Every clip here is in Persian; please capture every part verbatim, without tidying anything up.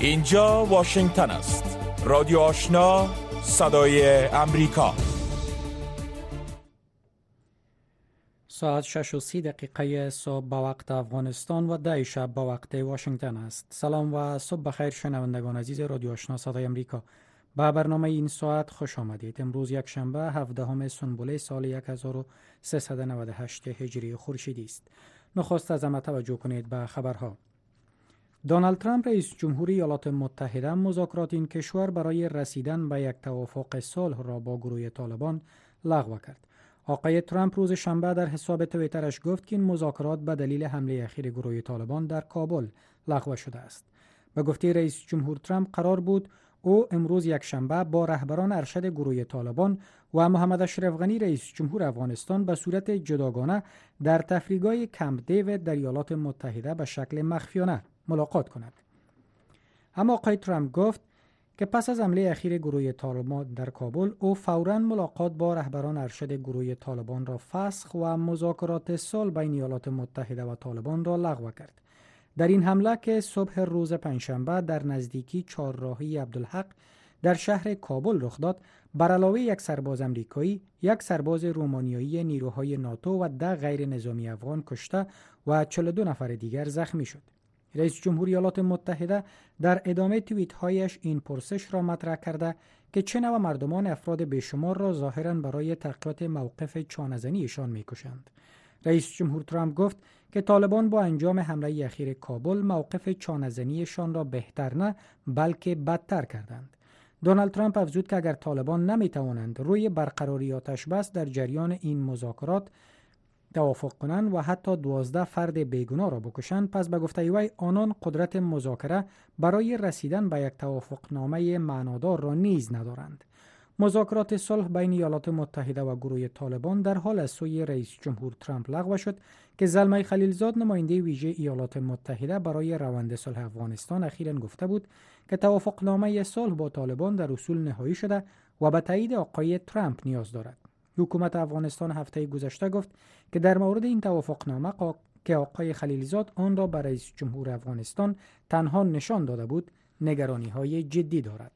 اینجا واشنگتن است. رادیو آشنا، صدای امریکا. ساعت شش و سی دقیقه صبح به وقت افغانستان و ده شب به وقت واشنگتن است. سلام و صبح بخیر شنوندگان عزیز رادیو آشنا صدای امریکا. به برنامه این ساعت خوش آمدید. امروز یک شنبه هفدهم سنبله سال یک هزار و سیصد و نود و هشت هجری خورشیدی است. نخست از همه توجه کنید به خبرها. دونالد ترامپ رئیس جمهوری ایالات متحده مذاکرات این کشور برای رسیدن به یک توافق صلح را با گروه طالبان لغو کرد. آقای ترامپ روز شنبه در حساب توییترش گفت که این مذاکرات به دلیل حمله اخیر گروه طالبان در کابل لغو شده است. به گفته رئیس جمهور ترامپ قرار بود او امروز یک شنبه با رهبران ارشد گروه طالبان و محمد اشرف غنی رئیس جمهور افغانستان به صورت جداگانه در تفریحگاه کمپ دیوید در ایالات متحده به شکل مخفیانه ملاقات کند. اما آقای ترامپ گفت که پس از حمله اخیر گروه طالبان در کابل او فوراً ملاقات با رهبران ارشد گروه طالبان را فسخ و مذاکرات صلح بین ایالات متحده و طالبان را لغو کرد. در این حمله که صبح روز پنجشنبه در نزدیکی چهارراهی عبدالحق در شهر کابل رخ داد، بر علاوه یک سرباز امریکایی، یک سرباز رومانیایی نیروهای ناتو و ده غیر نظامی افغان کشته و چهل و دو نفر دیگر زخمی شد. رئیس جمهور ایالات متحده در ادامه توییت هایش این پرسش را مطرح کرده که چه نوع مردمان افراد بیشمار را ظاهراً برای تقویت موقف چانه‌زنیشان می‌کشند. رئیس جمهور ترامپ گفت که طالبان با انجام حمله اخیر کابل موقف چانه‌زنیشان را بهتر نه بلکه بدتر کردند. دونالد ترامپ افزود که اگر طالبان نمی‌توانند روی برقراری آتش بس در جریان این مذاکرات توافق کنند و حتی دوازده فرد بیگناه را بکشند، پس به گفته وی آنان قدرت مذاکره برای رسیدن به یک توافقنامه معنادار را نیز ندارند. مذاکرات صلح بین ایالات متحده و گروه طالبان در حال از سوی رئیس جمهور ترامپ لغو شد که زلمه خلیلزاد نماینده ویژه ایالات متحده برای روند صلح افغانستان اخیراً گفته بود که توافقنامه صلح با طالبان در اصول نهایی شده و به تایید آقای ترامپ نیاز دارد. حکومت افغانستان هفته گذشته گفت که در مورد این توافقنامه که آقای خلیلزاد آن را به رئیس جمهور افغانستان تنها نشان داده بود، نگرانی‌های جدی دارد.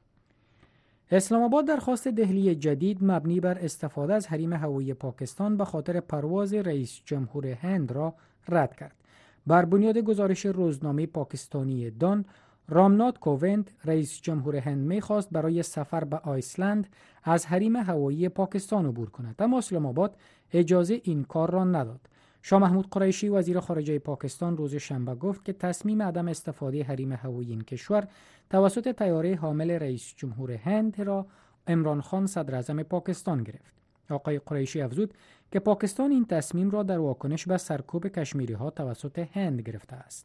اسلام آباد درخواست دهلی جدید مبنی بر استفاده از حریم هوایی پاکستان به خاطر پرواز رئیس جمهور هند را رد کرد. بر بنیاد گزارش روزنامه پاکستانی دان، رامنات کووند رئیس جمهور هند می‌خواست برای سفر به آیسلند از حریم هوایی پاکستان عبور کند، اما اسلام آباد اجازه این کار را نداد. شاه محمود قریشی وزیر خارجه پاکستان روز شنبه گفت که تصمیم عدم استفاده حریم هوایی این کشور توسط طیاره حامل رئیس جمهور هند را عمران خان صدر اعظم پاکستان گرفت. آقای قریشی افزود که پاکستان این تصمیم را در واکنش به سرکوب کشمیری‌ها توسط هند گرفته است.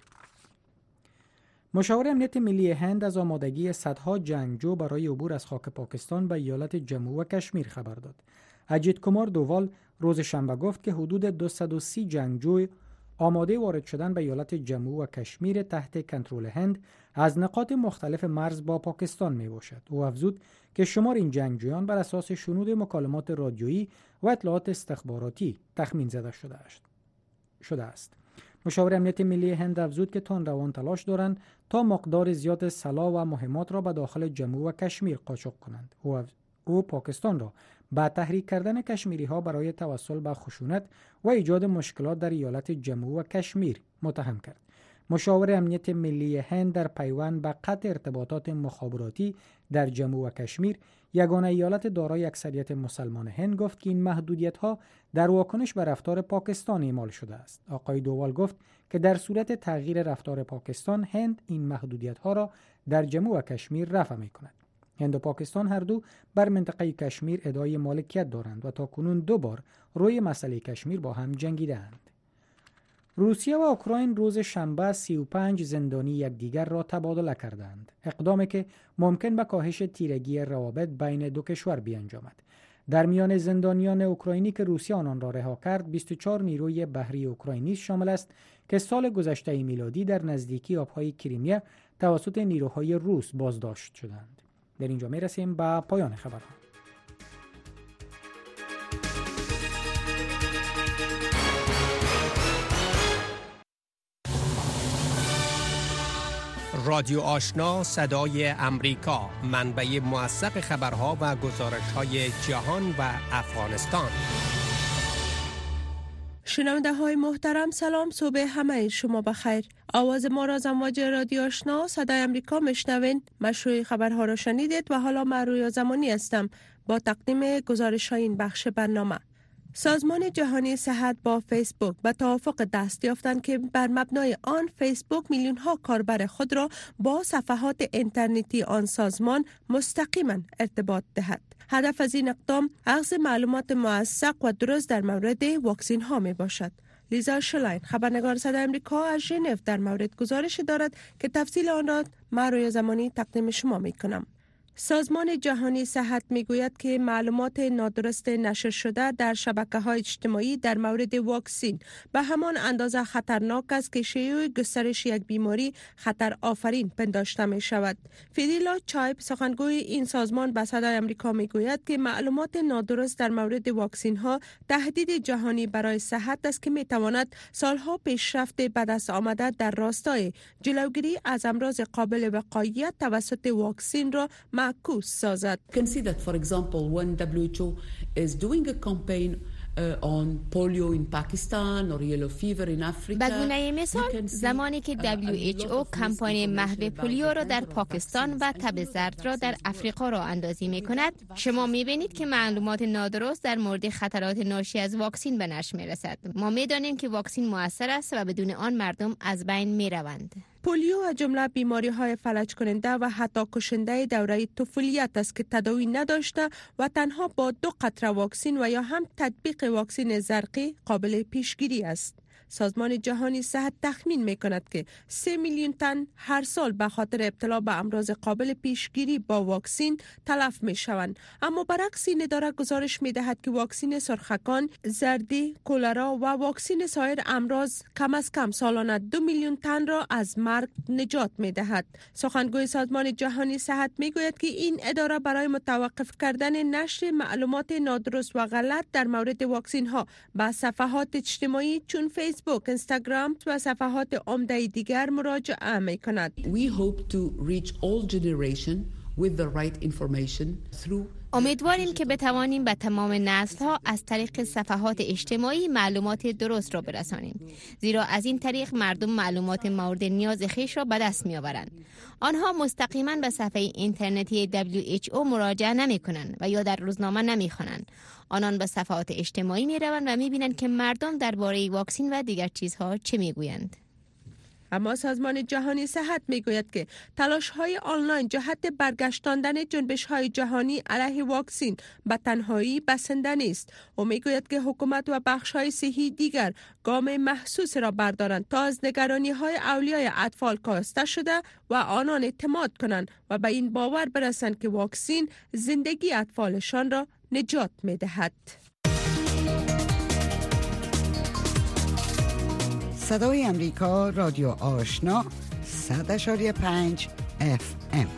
مشاور امنیت ملی هند از آمادگی صدها جنگجو برای عبور از خاک پاکستان به ایالت جموں و کشمیر خبر داد. اجیت کمار دووال روز شنبه گفت که حدود دویست و سی جنگجو آماده وارد شدن به ایالت جموں و کشمیر تحت کنترل هند از نقاط مختلف مرز با پاکستان می باشد. او افزود که شمار این جنگجویان بر اساس شنود مکالمات رادیویی و اطلاعات استخباراتی تخمین زده شده است. شده است. مشاور امنیت ملی هند افزود که تندروان تلاش دارند تا مقدار زیاد سلاح و مهمات را به داخل جموں و کشمیر قاچاق کنند. او, او پاکستان را با تحریک کردن کشمیری ها برای توسل به خشونت و ایجاد مشکلات در ایالت جموں و کشمیر متهم کرد. مشاور امنیت ملی هند در پیوند به قطع ارتباطات مخابراتی در جموں و کشمیر، یگانه ایالت دارای اکثریت مسلمان هند، گفت که این محدودیت ها در واکنش به رفتار پاکستان اعمال شده است. آقای دووال گفت که در صورت تغییر رفتار پاکستان، هند این محدودیت ها را در جموں و کشمیر رفع می کند. هند و پاکستان هر دو بر منطقه کشمیر ادعای مالکیت دارند و تاکنون دو بار روی مسئله کشمیر با هم جنگیدند. روسیه و اوکراین روز شنبه سی و پنج زندانی یکدیگر را تبادله کردند، اقدامی که ممکن به کاهش تیرگی روابط بین دو کشور بیانجامد. در میان زندانیان اوکراینی که روسیه آنان را رها کرد، بیست و چهار نیروی بحری اوکراینی شامل است که سال گذشته میلادی در نزدیکی آبهای کریمیا توسط نیروهای روس بازداشت شدند. در اینجا می رسیم به پایان خبرها. رادیو آشنا صدای امریکا، منبع موثق خبرها و گزارش‌های جهان و افغانستان. شنونده های محترم سلام، صبح همه شما بخیر. آواز ما را از امواج رادیو آشنا صدای امریکا میشنوین. مشروع خبرها را شنیدید و حالا من رویا زمانی هستم با تقدیم گزارش های این بخش برنامه. سازمان جهانی صحت با فیسبوک به توافق دست یافتند که بر مبنای آن فیسبوک میلیون ها کاربر خود را با صفحات اینترنتی آن سازمان مستقیما ارتباط دهد. هدف از این اقدام اخذ معلومات موثق و درست در مورد واکسین ها می باشد. لیزا شلاین خبرنگار صدای امریکا از ژنو در مورد گزارش دارد که تفصیل آن را من روی زمانی تقدیم شما می کنم. سازمان جهانی صحت میگوید که معلومات نادرست نشر شده در شبکه‌های اجتماعی در مورد واکسین به همان اندازه خطرناک است که شیوع گسترش یک بیماری خطر آفرین پنداشته می شود. فیدیلا چایب سخنگوی این سازمان به صدای آمریکا میگوید که معلومات نادرست در مورد واکسین ها تهدید جهانی برای صحت است که می تواند سالها پیشرفت به دست آمده در راستای جلوگیری از امراض قابل وقایعیت توسط واکسین را معکوس سازد. You can see that, for example, when W H O is doing a campaign uh, on polio in Pakistan or yellow fever in Africa. به گونه مثال زمانی که دبلیو اچ او کمپانی محو پولیو را در پاکستان و تب زرد را در افریقا را اندازی می کند، شما می بینید که معلومات نادرست در مورد خطرات ناشی از واکسین به نشر می رسد. ما می دانیم که واکسین مؤثر است و بدون آن مردم از بین می روند. پولیو از جمله بیماری های فلج کننده و حتی کشنده دوره طفولیت است که تداوی نداشته و تنها با دو قطره واکسین و یا هم تطبیق واکسین زرقی قابل پیشگیری است. سازمان جهانی صحت تخمین می کند که سه میلیون تن هر سال به خاطر ابتلا به امراض قابل پیشگیری با واکسین تلف می شوند. اما برعکس این اداره گزارش می دهد که واکسین سرخکان، زردی، کولرا و واکسین سایر امراض کم از کم سالانه دو میلیون تن را از مرگ نجات می دهد. سخنگوی سازمان جهانی صحت می گوید که این اداره برای متوقف کردن نشر معلومات نادرست و غلط در مورد واکسین ها به صفحات اجتماعی چون فیس فیسبوک، اینستاگرام و صفحات عمده دیگر مراجعه می کند. We hope to reach all generation with the right information through امیدواریم که بتوانیم به تمام نسل‌ها از طریق صفحات اجتماعی معلومات درست را برسانیم، زیرا از این طریق مردم معلومات مورد نیاز خویش را به دست می‌آورند. آنها مستقیما به صفحه اینترنتی دبلیو اچ او مراجعه نمی‌کنند و یا در روزنامه نمی‌خوانند. آنان به صفحات اجتماعی می‌روند و می‌بینند که مردم درباره واکسن و دیگر چیزها چه می‌گویند. اما سازمان جهانی صحت میگوید که تلاش‌های آنلاین جهت برگشتاندن جنبش‌های جهانی علیه واکسین به تنهایی بسنده نیست و میگوید که حکومت و بخش‌های صحی دیگر گام محسوس را بردارند تا از نگرانی‌های اولیای اطفال کاسته شده و آنان اعتماد کنند و به این باور برسند که واکسین زندگی اطفالشان را نجات می‌دهد. صدای امریکا رادیو آشنا صد اشاری پنج اف ام.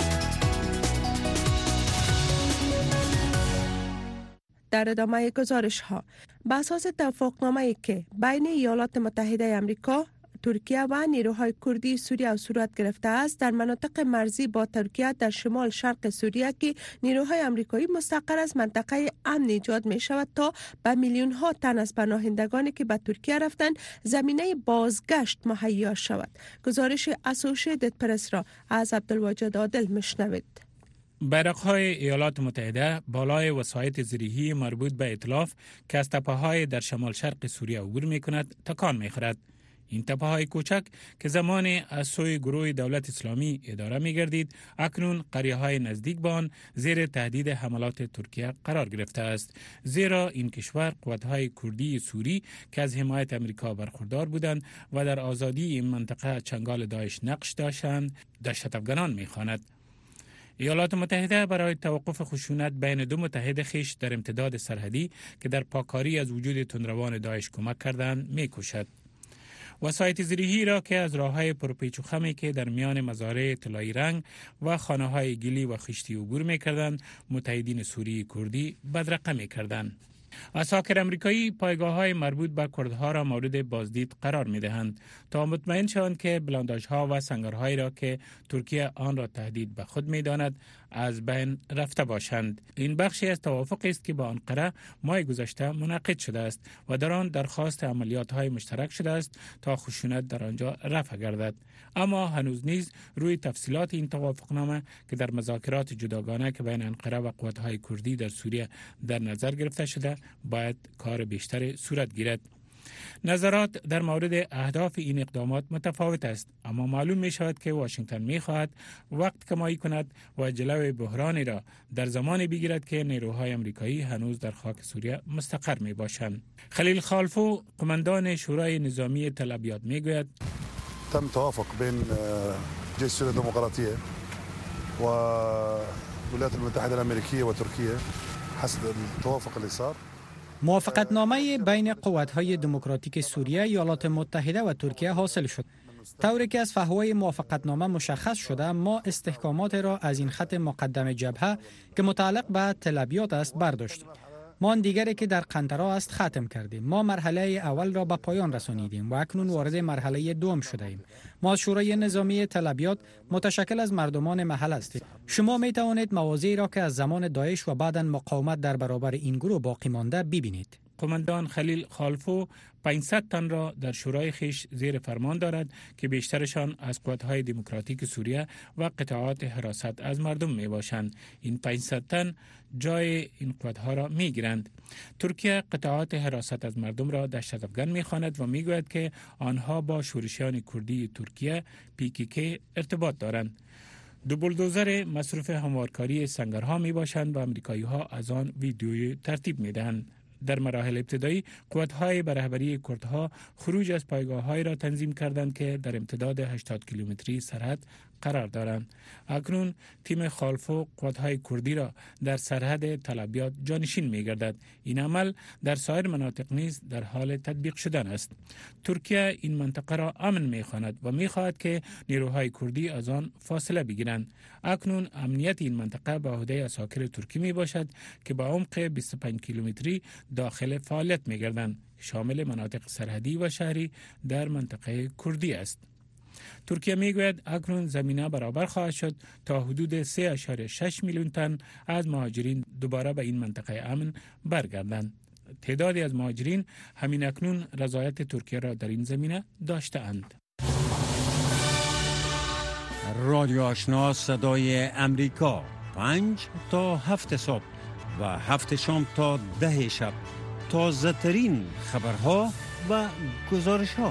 در ادامه گزارش ها به اساس توافقنامه‌ای که بین ایالات متحده آمریکا، ترکیه و نیروهای کردی سوریه صورت گرفته است، در مناطق مرزی با ترکیه در شمال شرق سوریه که نیروهای آمریکایی مستقر از منطقه امن ایجاد می شود تا به میلیون ها تن از پناهندگانی که به ترکیه رفتند زمینه بازگشت مهیا شود. گزارش اسوشیتد پرس را از عبدالواجد عادل میشنوید. بیرق‌های ایالات متحده بالای وسایط زیرهی مربوط به ائتلاف که از تپه‌های در شمال شرق سوریه عبور می‌کند تکان می‌خورد. این تپه‌های کوچک که زمانی از سوی گروه دولت اسلامی اداره می‌گردید، اکنون قریه‌های نزدیک به آن زیر تهدید حملات ترکیه قرار گرفته است، زیرا این کشور قوت‌های کردی سوری که از حمایت آمریکا برخوردار بودند و در آزادی این منطقه چنگال داعش نقش داشتند، دهشت افغانان می‌خواند. ایالات متحده برای توقف خشونت بین دو متحد خویش در امتداد سرحدی که در پاکاری از وجود تندروان داعش کمک کردند می‌کوشد. وسایط زیرهی را که از راه‌های پرپیچ و خمی که در میان مزارع طلایی رنگ و خانه‌های گلی و خشتی عبور می‌کردند، متحدین سوری کردی بدرقه می‌کردند. عساکر امریکایی پایگاه‌های مربوط به کردها را مورد بازدید قرار می‌دهند تا مطمئن شوند که بلانداژها و سنگرهایی را که ترکیه آن را تهدید به خود می‌داند از بین رفته باشند. این بخشی از توافقی است که با آنقره ماه گذشته منعقد شده است و در آن درخواست عملیات‌های مشترک شده است تا خشونت در آنجا رفع گردد. اما هنوز نیز روی تفصیلات این توافقنامه که در مذاکرات جداگانه که بین انقره و قوات‌های کردی در سوریه در نظر گرفته شده باید کار بیشتر صورت گیرد. نظرات در مورد اهداف این اقدامات متفاوت است، اما معلوم می شود که واشنگتن می خواهد وقت کمایی کند و جلوی بحرانی را در زمانی بگیرد که نیروهای امریکایی هنوز در خاک سوریه مستقر می باشند. خلیل خالفو، قماندان شورای نظامی تل ابیب، می گوید تم توافق بین جيش سوريا الديمقراطية والولايات المتحدة الأمريكية وتركيا حسب التوافق اللي صار. موافقت نامه بین قوات‌های دموکراتیک سوریه، ایالات متحده و ترکیه حاصل شد. طوری که از فحوای موافقت نامه مشخص شده، ما استحکامات را از این خط مقدم جبهه که متعلق به تل ابیب است برداشتیم. ما آن دیگری که در قنطره است ختم کردیم. ما مرحله اول را به پایان رسانیدیم و اکنون وارد مرحله دوم شده ایم. ما شورای نظامی تل ابیب متشکل از مردمان محل است. شما می توانید مواضعی را که از زمان داعش و بعداً مقاومت در برابر این گروه باقی مانده ببینید. قماندان خلیل خالفو پانصد تن را در شورای خیش زیر فرمان دارد که بیشترشان از قوات‌های دموکراتیک سوریه و قطعات حراست از مردم می باشند. این پانصد تن جای این قوات‌ها را می گیرند. ترکیه قطعات حراست از مردم را دهشت افکن می خواند و می گوید که آنها با شورشیان کردی ترکیه پی کی کی ارتباط دارند. دو بولدوزر مصروف هموارکاری سنگرها می باشند و امریکایی ها از آن ویدیوی ترتیب می دهند. در مراحل ابتدایی قوات‌های به رهبری کردها خروج از پایگاه‌های را تنظیم کردند که در امتداد هشتاد کیلومتری سرحد قرار دارند. اکنون تیم خالفو قوات‌های کردی را در سرحد تل ابیب جانشین می‌گردد. این عمل در سایر مناطق نیز در حال تطبیق شدن است. ترکیه این منطقه را امن می‌خواند و می‌خواهد که نیروهای کردی از آن فاصله بگیرند. اکنون امنیت این منطقه به عهده عساکر ترکی میباشد که با عمق بیست و پنج کیلومتری داخل فعالیت میگردند، شامل مناطق سرحدی و شهری در منطقه کردی است. ترکیه میگوید اکنون زمینه برابر خواهد شد تا حدود سه ممیز شش میلیون تن از مهاجرین دوباره به این منطقه امن برگردند. تعدادی از مهاجرین همین اکنون رضایت ترکیه را در این زمینه داشته‌اند. رادیو آشنا صدای امریکا، پنج تا هفت صبح و هفت شام تا ده شب، تازه ترین خبرها و گزارش ها.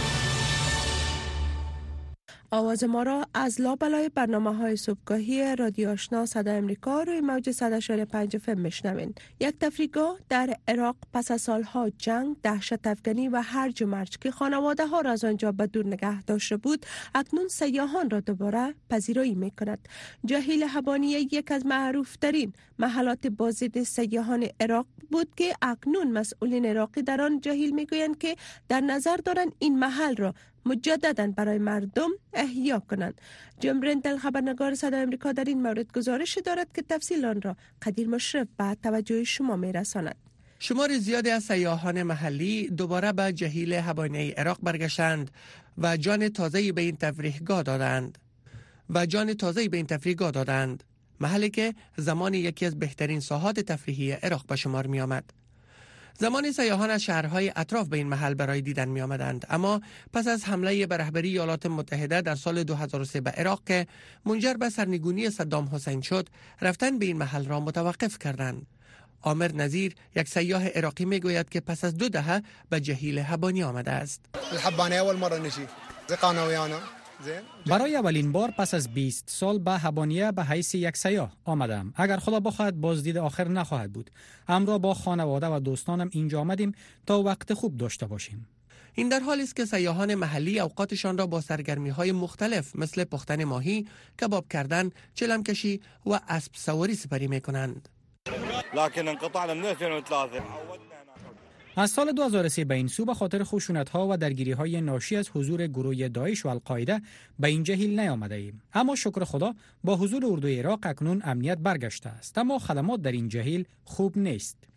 آواز ما را از لابلای برنامه های صبحگاهی رادیو آشنا صدای امریکا روی موج صد و شش دهم پنج اف ام میشنوین. یک تفریحگاه در عراق پس از سالها جنگ، دهشت افکنی و هرج و مرج که خانواده ها را از آنجا به دور نگه داشته بود، اکنون سیاحان را دوباره پذیرایی می کند. جهیل حبانیه یک از معروف ترین محلات بازدید سیاحان عراق بود که اکنون مسئولین عراقی در آن جهیل می گویند که در نظر دارند این محل را مجدداً برای مردم احیا کنند. جیم رندل خبرنگار صدای امریکا در این مورد گزارش دارد که تفصیل آن را قدیر مشرف به توجه شما می رساند. شمار زیادی از سیاحان محلی دوباره به جهیل حبانیه عراق برگشتند و جان تازه‌ای به این تفریحگاه دادند و جان تازه‌ای به این تفریحگاه دادند محلی که زمان یکی از بهترین ساحات تفریحی عراق به شمار می آمد. زمانی سیاحان از شهرهای اطراف به این محل برای دیدن می آمدند، اما پس از حمله به رهبری ایالات متحده در سال دو هزار و سه به عراق که منجر به سرنگونی صدام حسین شد، رفتن به این محل را متوقف کردند. عامر نظیر، یک سیاح عراقی، می گوید که پس از دو دهه به جهیل حبانی آمده است. الحبانیه اول مره نشی زقانا ویانا برای اولین بار پس از بیست سال به حبانیه به حیث یک سیاح آمدم. اگر خدا بخواهد بازدید آخر نخواهد بود. همراه با خانواده و دوستانم اینجا آمدیم تا وقت خوب داشته باشیم. این در حالی است که سیاحان محلی اوقاتشان را با سرگرمی‌های مختلف مثل پختن ماهی، کباب کردن، چلم کشی و اسب سواری سپری می‌کنند. لكن انقطعنا من ألفين وثلاثة. از سال دو هزار و سه به این سو به خاطر خشونت‌ها و درگیری‌های ناشی از حضور گروه داعش و القاعده به این جهیل نیامده ایم. اما شکر خدا با حضور اردوی عراق اکنون امنیت برگشته است، اما خدمات در این جهیل خوب نیست.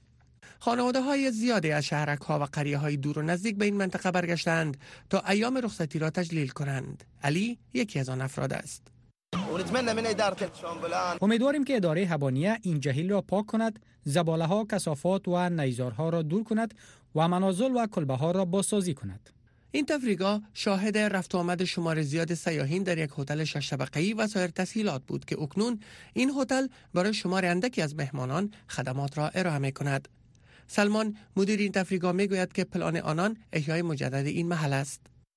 خانواده های زیادی از شهرک ها و قریه های دور و نزدیک به این منطقه برگشتند تا ایام رخصتی را تجلیل کنند. علی یکی از آن افراد است. امیدواریم که اداره هبانیه این جهیل را پاک کند، زباله ها، کثافات و نیزارها را دور کند و منازل و کلبه ها را بازسازی کند. این تفریحگاه شاهد رفت و آمد شمار زیاد سیاحین در یک هتل شش طبقه‌ای و سایر تسهیلات بود که اکنون این هتل برای شمار اندکی از مهمانان خدمات را ارائه می‌کند. سلمان مدیر این تفریحگاه میگوید که پلان آنان احیای مجدد این محل است.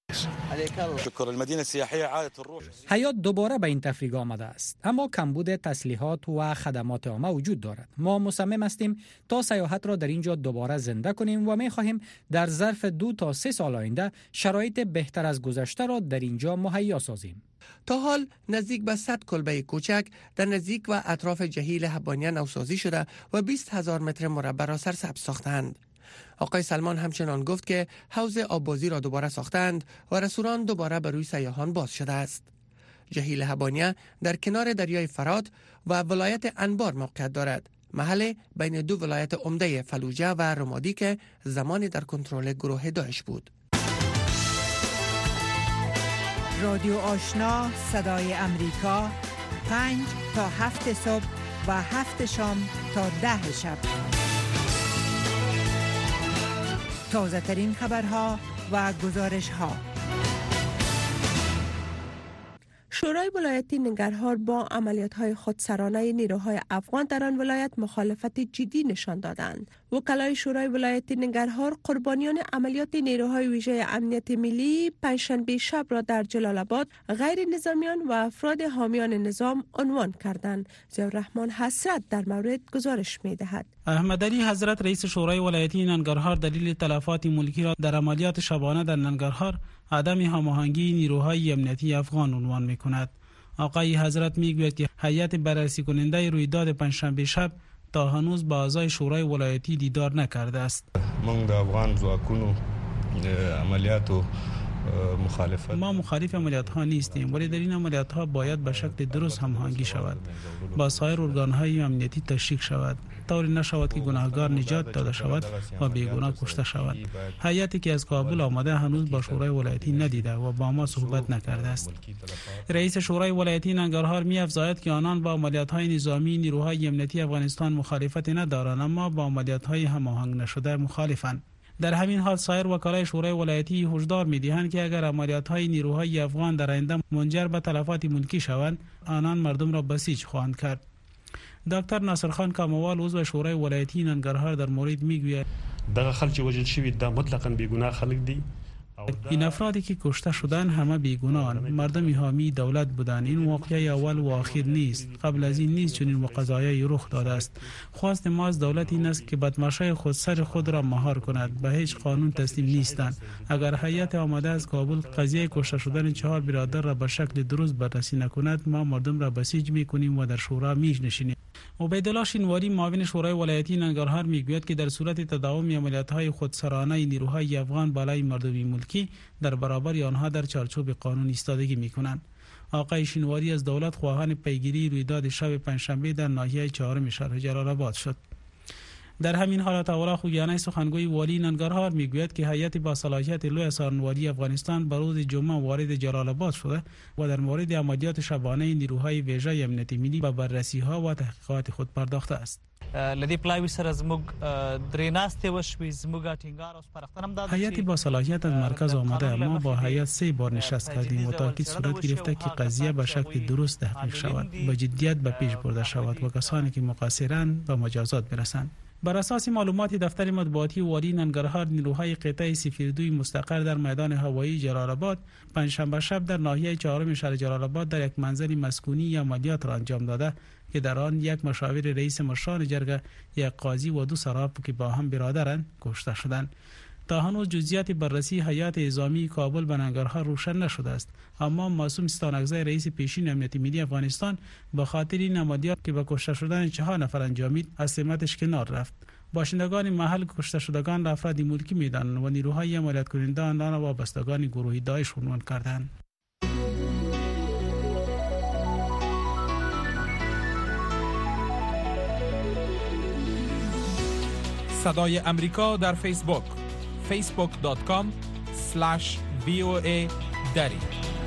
حیات دوباره به این تفریحگاه آمده است، اما کمبود تسلیحات و خدمات عامه وجود دارد. ما مصمم هستیم تا سیاحت را در اینجا دوباره زنده کنیم و می خواهیم در ظرف دو تا سه سال آینده شرایط بهتر از گذشته را در اینجا مهیا سازیم. تا حال نزدیک به صد کلبه کوچک در نزدیک و اطراف جهیل هبانیه نوسازی شده و بیست هزار متر مربع را سرسبز ساختند. آقای سلمان همچنان گفت که حوض آببازی را دوباره ساختند و رستوران دوباره بر روی سیاحان باز شده است. جهیل هبانیه در کنار دریای فرات و ولایت انبار موقعیت دارد، محل بین دو ولایت عمده فلوجه و رمادی که زمانی در کنترل گروه داعش بود. رادیو آشنا صدای امریکا، پنج تا هفت صبح و هفت شام تا ده شب. تازه ترین خبرها و گزارش ها. شورای ولایتی ننگرهار با عملیات‌های خودسرانه نیروهای افغان در آن ولایت مخالفت جدی نشان دادند. وکلای شورای ولایتی ننگرهار قربانیان عملیات نیروهای ویژه امنیت ملی پنجشنبه شب را در جلال آباد غیر نظامیان و افراد حامیان نظام عنوان کردند. ضیاءالرحمن حسرت در مورد گزارش می‌دهد. احمد علی حضرت رئیس شورای ولایتی ننگرهار دلیل تلفات ملکی را در عملیات شبانه در ننگرهار عدم هماهنگی نیروهای امنیتی افغان عنوان می‌کند. آقای حضرت می‌گوید که هیئت بررسی کننده رویداد پنجشنبه شب تا هنوز با اعضای شورای ولایتی دیدار نکرده است. من د افغان ځواکونو عملیاتو مخالفت ما مخالف عملیات ها نیستیم، ولی در این عملیات ها باید به شکل درست هماهنگی شود، با سایر ارگان های امنیتی تشریک شود، طوری نشود که گناهکار نجات داده شود و بیگناه کشته شود. هیئتی که از کابل آمده هنوز با شورای ولایتی ندیده و با ما صحبت نکرده است. رئیس شورای ولایتی ننگرهار می افزاید که آنان با عملیات های نظامی نیروهای امنیتی افغانستان مخالفت ندارند، اما با عملیات های هماهنگ نشده مخالفند. در همین حال سایر وکلای شورای ولایتی هشدار می‌دهند که اگر عملیات‌های نیروهای افغان در آینده منجر به تلفات ملکی شوند، آنان مردم را بسیج خواهند کرد. دکتر ناصرخان کاموال عضو شورای ولایتی ننگرهار در مورد میگوید دغه خلک چې وژل شوي دا مطلقاً بیگناه خلک دي. این افرادی که کشته شدن همه بیگناهند، مردم حامی دولت بودند. این واقعه اول و آخر نیست، قبل از این نیز چنین وقایعی رخ داده است. خواست ما از دولت این است که بدمعشای خود سر خود را مهار کند، به هیچ قانون تسلیم نیستند. اگر هیئت آمده از کابل قضیه کشته شدن چهار برادر را به شکل درست بررسی نکند، ما مردم را بسیج میکنیم و در شورا مینشینیم. عبیدالله شینواری معاون شورای ولایتی ننگرهار میگوید که در صورت تداوم عملیات‌های خودسرانه نیروهای افغان بالای مردمی ملکی در برابر آنها در چارچوب قانون ایستادگی میکنند. آقای شینواری از دولت خواهان پیگیری رویداد شب پنجشنبه در ناحیه چهارم شهر جلال آباد شد. در همین حالت اولا خوگیانه سخنگوی والی ننگرهار میگوید که هیئت با صلاحیت لوی سارنوالی افغانستان بر روز جمعه وارد جلال آباد شده و در مورد عملیات شبانه نیروهای ویژه امنیتی ملی به بررسی ها و تحقیقات خود پرداخته است. لدی پلاوی سره زموږ دریناست وشوي زموږ ټینګار او سپارښتنه داد هیئت با صلاحیت از مرکز آمده، ما با هیئت سه بار نشست کردیم و تاکید صورت گرفته که قضیه به شکل درست تحقیق شود، با جدیت به پیش برده شود و کسانی که مقصرند به مجازات برسند. بر اساس معلومات دفتر مطبوعاتی والی ننگرهار، نیروهای قطعه صفر دو مستقر در میدان هوایی جلال آباد پنجشنبه شب در ناحیه چهارم شهر جلال آباد در یک منزل مسکونی عملیات را انجام داده که در آن یک مشاور رئیس مشران جرگه، یک قاضی و دو سراف که با هم برادرند کشته شدند. تا هنوز جزئیات بررسی هیئت نظامی کابل به ننگرهار روشن نشده است، اما معصوم ستانکزی رئیس پیشین امنیت ملی افغانستان به خاطر این عملیات که به کشته شدن چهار نفر انجامید از سمتش کنار رفت. باشندگان محل کشته شدگان را افراد ملکی میدانند و نیروهای عملیات کننده آنان را وابستگان گروه داعش عنوان کردند. صدای امریکا در فیسبوک فیسبوک دات کام اسلش وی او ای دری.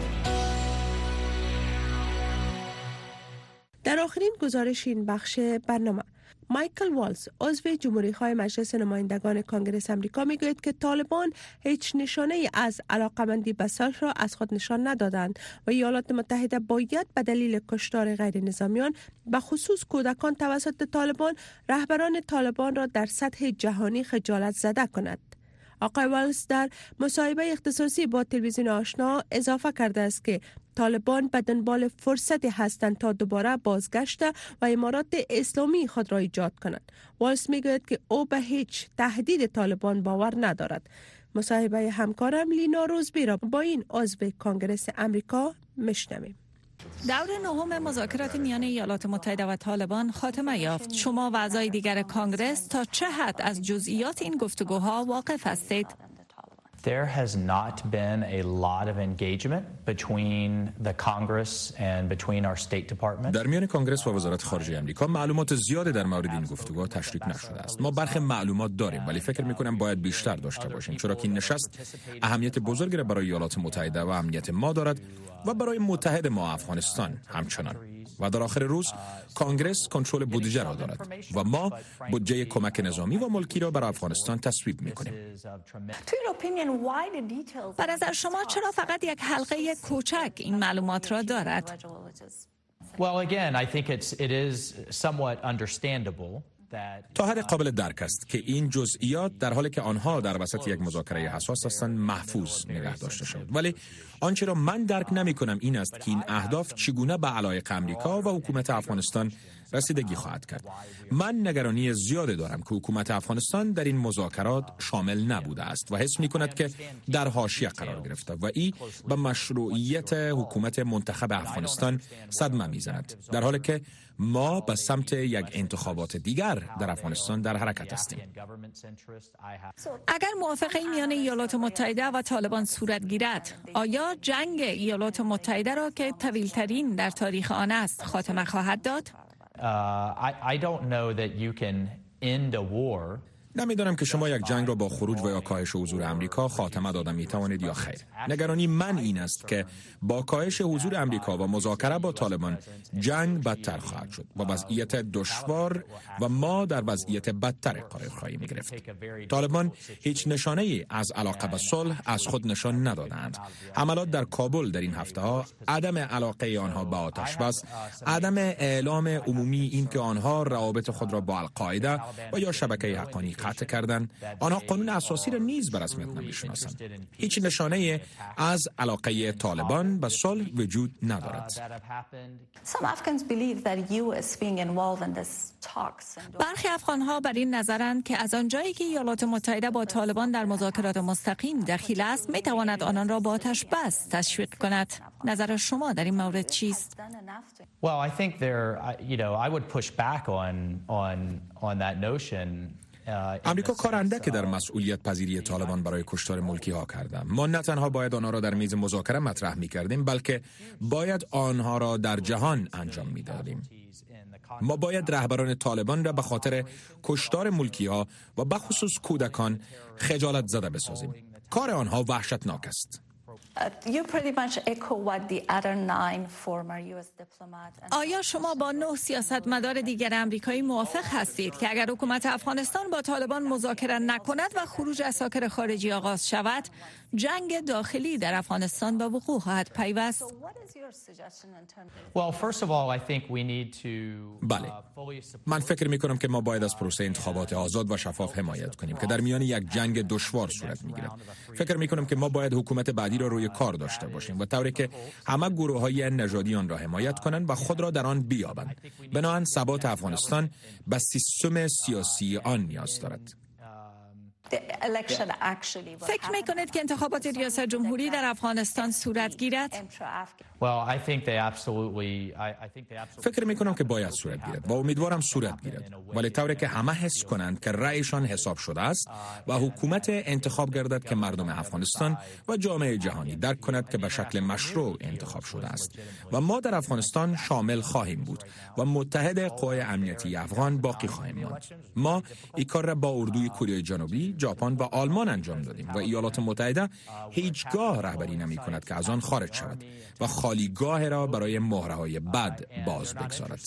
در آخرین گزارش این بخش برنامه، مایکل والز عضو جمهوری‌خواه مجلس نمایندگان کانگرس آمریکا میگوید که طالبان هیچ نشانه از علاقمندی به صلح را از خود نشان ندادند و ایالات متحده باید به دلیل کشتار غیر نظامیان به خصوص کودکان توسط طالبان رهبران طالبان را در سطح جهانی خجالت زده کند. آقای والز در مصاحبه اختصاصی با تلویزیون آشنا اضافه کرده است که طالبان به دنبال فرصتی هستند تا دوباره بازگشته و امارات اسلامی خود را ایجاد کنند. والز میگوید که او به هیچ تهدید طالبان باور ندارد. مصاحبه همکارم لینا روزبی را با این عضو کانگرس آمریکا میشنویم. دور نهم مذاکرات میان ایالات متحده و طالبان خاتمه یافت. شما و اعضای دیگر کانگرس تا چه حد از جزئیات این گفتگوها واقف هستید؟ There has not been a lot of engagement between the Congress and between our State Department. در میان کانگرس و وزارت خارجه آمریکا معلومات زیادی در مورد این گفتگوها تشریک نشده است. ما برخی معلومات داریم ولی فکر می‌کنم باید بیشتر داشته باشیم، چرا که این نشست اهمیت بزرگی را برای ایالات متحده و امنیت ما دارد و برای متحد ما افغانستان همچنان. و در آخر روز کانگرس کنترل بودجه را دارد و ما بودجه کمک نظامی و ملکی را برای افغانستان تصویب می‌کنیم. به نظر شما چرا فقط یک حلقه کوچک این معلومات را دارد؟ Well, again, I think it's it is somewhat understandable. تا حد قابل درک است که این جزئیات در حالی که آنها در وسط یک مذاکره حساس هستند محفوظ نگه داشته شود، ولی آنچه را من درک نمی کنم این است که این اهداف چگونه به علایق آمریکا و حکومت افغانستان رسیدگی خواهد کرد. من نگرانی زیادی دارم که حکومت افغانستان در این مذاکرات شامل نبوده است و حس می کند که در حاشیه قرار گرفته و این به مشروعیت حکومت منتخب افغانستان صدمه می زند، در حالی که ما به سمت یک انتخابات دیگر در افغانستان در حرکت هستیم. اگر موافقه میان ایالات متحده و طالبان صورت گیرد، آیا جنگ ایالات متحده را که طویل‌ترین در تاریخ آن است خاتمه خواهد داد؟ Uh, I, I don't know that you can end a war. نمیدانم که شما یک جنگ را با خروج و یا کاهش حضور امریکا خاتمه داده می توانید یا خیر. نگرانی من این است که با کاهش حضور امریکا و مذاکره با طالبان جنگ بدتر خواهد شد و وضعیت دشوار و ما در وضعیت بدتر قرار خواهیم گرفت. طالبان هیچ نشانه‌ای از علاقه به صلح از خود نشان ندادند. حملات در کابل در این هفته ها، عدم علاقه آنها به آتش بس، عدم اعلام عمومی این که آنها روابط خود را با القاعده و یا شبکه حقانی قطع کردند، آنها قانون اساسی را نیز به رسمیت نمی‌شناسند. هیچ نشانه از علاقه طالبان به صلح وجود ندارد. برخی افغان‌ها بر این نظرند که از آنجایی که ایالات متحده با طالبان در مذاکرات مستقیم دخیل است، می‌تواند آنان را با آتش بس تشویق کند. نظر شما در این مورد چیست؟ Well, I think there, you know, I would push back on on on that notion. امریکا کار اندکی در مسئولیت پذیری طالبان برای کشتار ملکی ها کرده. ما نه تنها باید آنها را در میز مذاکره مطرح می کردیم، بلکه باید آنها را در جهان انجام می دادیم. ما باید رهبران طالبان را به خاطر کشتار ملکی ها و بخصوص کودکان خجالت زده بسازیم. کار آنها وحشتناک است. آیا شما با نه سیاستمدار دیگر آمریکایی موافق هستید که اگر حکومت افغانستان با طالبان مذاکره نکند و خروج اساکر خارجی آغاز شود، جنگ داخلی در افغانستان به وقوع خواهد پیوست؟ بله، من فکر می کنم که ما باید از پروسه انتخابات آزاد و شفاف حمایت کنیم که در میان یک جنگ دشوار صورت می گیرد. فکر می کنم که ما باید حکومت بعدی را روی کار داشته باشیم و طوری که همه گروه‌های نژادی آن را حمایت کنند و خود را در آن بیابند. بنابراین ثبات افغانستان به سیستم سیاسی آن نیاز دارد. فکر می کنید که انتخابات ریاست جمهوری در افغانستان صورت گیرد؟ فکر می کنم که باید صورت گیرد و امیدوارم صورت گیرد، ولی طوری که همه حس کنند که رأیشان حساب شده است و حکومت انتخاب گردد که مردم افغانستان و جامعه جهانی درک کند که به شکل مشروع انتخاب شده است و ما در افغانستان شامل خواهیم بود و متحد قوای امنیتی افغان باقی خواهیم ماند. ما این کار را با اردوی کره جنوبی، ژاپن و آلمان انجام دادیم و ایالات متحده هیچگاه رهبری نمی کند که از آن خارج شود و خالیگاه را برای مهره‌های بد باز بگذارد.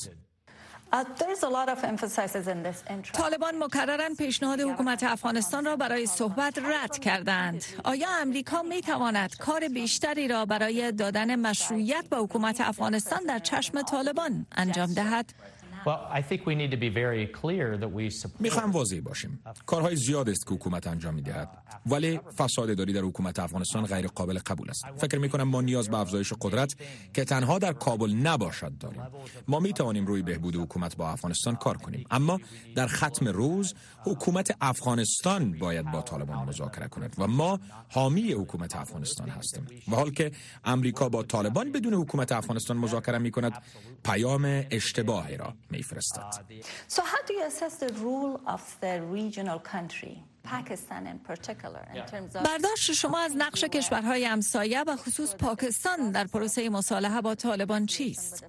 طالبان مکرراً پیشنهاد حکومت افغانستان را برای صحبت رد کردند. آیا امریکا می تواند کار بیشتری را برای دادن مشروعیت به حکومت افغانستان در چشم طالبان انجام دهد؟ میخواهم واضح باشیم. کارهای زیاد است که حکومت انجام میدهد، ولی فساد اداری در حکومت افغانستان غیر قابل قبول است. فکر میکنم ما نیاز به افزایش قدرت که تنها در کابل نباشد داریم. ما میتوانیم روی بهبود حکومت با افغانستان کار کنیم، اما در ختم روز حکومت افغانستان باید با طالبان مذاکره کند و ما حامی حکومت افغانستان هستیم. و حال که امریکا با طالبان بدون حکومت افغانستان مذاکره میکند، پیام اشتباهی را میفرستد. So how do you assess the role of the regional country, Pakistan in particular, in terms of... برداشت شما از نقش کشورهای همسایه و خصوص پاکستان در پروسه مصالحه با طالبان چیست؟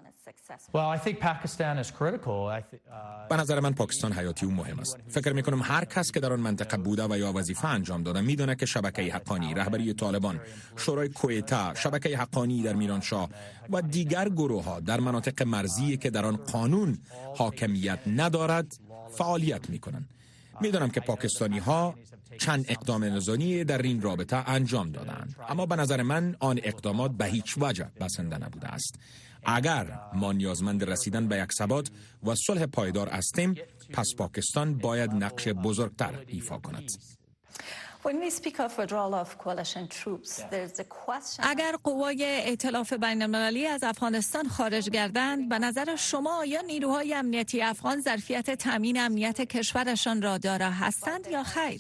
به نظر من پاکستان حیاتی و مهم است. فکر میکنم هر کس که در آن منطقه بوده و یا وظیفه انجام داده میدونه که شبکه حقانی، رهبری طالبان، شورای کویتا، شبکه حقانی در میرانشاه و دیگر گروه ها در مناطق مرزی که در آن قانون حاکمیت ندارد فعالیت میکنند. میدونم که پاکستانی ها چند اقدام نظامی در این رابطه انجام دادند، اما به نظر من آن اقدامات به هیچ وجه بسنده نبوده است. اگر ما نیازمند رسیدن به یک ثبات و صلح پایدار هستیم، پس پاکستان باید نقش بزرگتر ایفا کند. اگر قوای ائتلاف بین المللی از افغانستان خارج گردند، به نظر شما یا نیروهای امنیتی افغان ظرفیت تامین امنیت کشورشان را دارا هستند یا خیر؟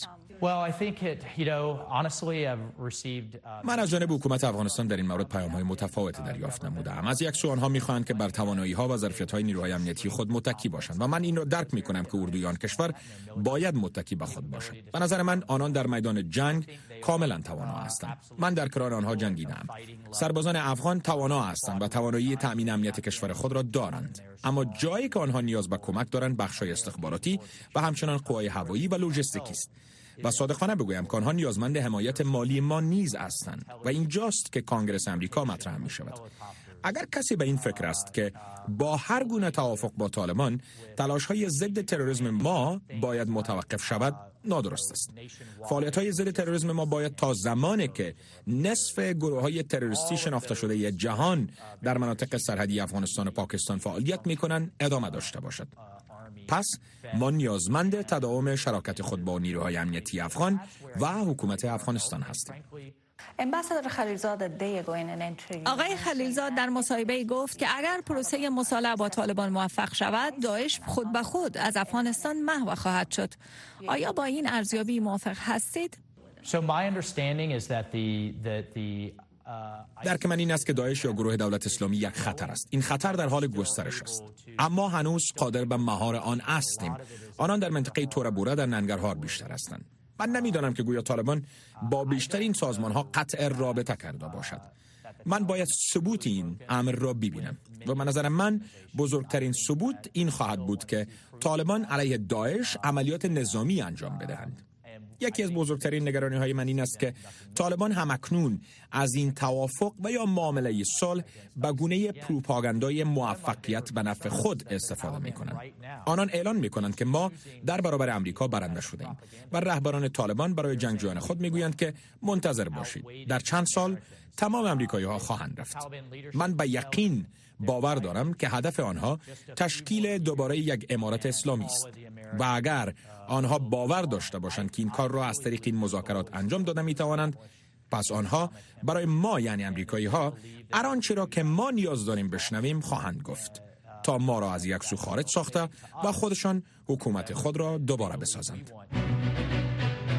من از جانب حکومت افغانستان در این مورد پیام‌های متفاوتی دریافت نمودم. از یک سو آنها می‌خواهند که بر توانایی‌ها و ظرفیت‌های نیروهای امنیتی خود متکی باشند و من این را درک می‌کنم که اردوی آن کشور باید متکی به خود باشد. به نظر من آنان در میدان جنگ کاملا توانا هستند. من در کنار آنها جنگیدم. سربازان افغان توانا هستند و توانایی تأمین امنیت کشور خود را دارند، اما جایی که آنها نیاز به کمک دارند بخش‌های استخباراتی و همچنین قوای هوایی و لوجستیکی است. و صادقانه بگویم که آنها نیازمند حمایت مالی ما نیز هستند و اینجاست که کانگرس امریکا مطرح می شود. اگر کسی به این فکر است که با هر گونه توافق با طالبان تلاش‌های ضد تروریسم ما باید متوقف شود، نادرست است. فعالیت‌های ضد تروریسم ما باید تا زمانی که نصف گروه‌های تروریستی شناخته شده جهان در مناطق سرحدی افغانستان و پاکستان فعالیت می‌کنند ادامه داشته باشد. پس ما نیازمند تداوم شراکت خود با نیروهای امنیتی افغان و حکومت افغانستان هستیم. آقای خلیلزاد در مصاحبه گفت که اگر پروسه مصالحه با طالبان موفق شود، داعش خود به خود از افغانستان محو خواهد شد. آیا با این ارزیابی موافق هستید؟ درک من این است که داعش یا گروه دولت اسلامی یک خطر است. این خطر در حال گسترش است، اما هنوز قادر به مهار آن هستیم. آنان در منطقه تور بوره در ننگرهار بیشتر هستند. من نمیدانم که گویا طالبان با بیشترین سازمان ها قطع رابطه کرده باشد. من باید ثبوت این امر را ببینم و به نظر من بزرگترین ثبوت این خواهد بود که طالبان علیه داعش عملیات نظامی انجام بدهند. یکی از بزرگترین نگرانی های من این است که طالبان همکنون از این توافق و یا معامله صلح به گونه پروپاگاندای موفقیت به نفع خود استفاده می کنند. آنان اعلان می کنند که ما در برابر امریکا برنده شده ایم و رهبران طالبان برای جنگجویان خود می گویند که منتظر باشید، در چند سال تمام امریکایی ها خواهند رفت. من به یقین باور دارم که هدف آنها تشکیل دوباره یک امارت اسلامی است و اگر آنها باور داشته باشند که این کار را از طریق این مذاکرات انجام داده می توانند، پس آنها برای ما یعنی امریکایی ها هر آنچه را که ما نیاز داریم بشنویم خواهند گفت تا ما را از یک سو خارج ساخته و خودشان حکومت خود را دوباره بسازند.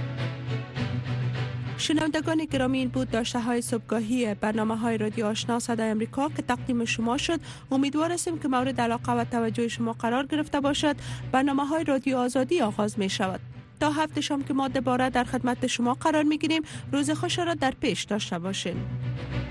شنوندگان گرامی، این بود داشته های صبحگاهی برنامه های رادیو آشنا صدای امریکا که تقدیم شما شد. امیدوار هستیم که مورد علاقه و توجه شما قرار گرفته باشد. برنامه های رادیو آزادی آغاز می شود. تا هفته شام که ما دوباره در خدمت شما قرار می گیریم. روز خوش را در پیش داشته باشین.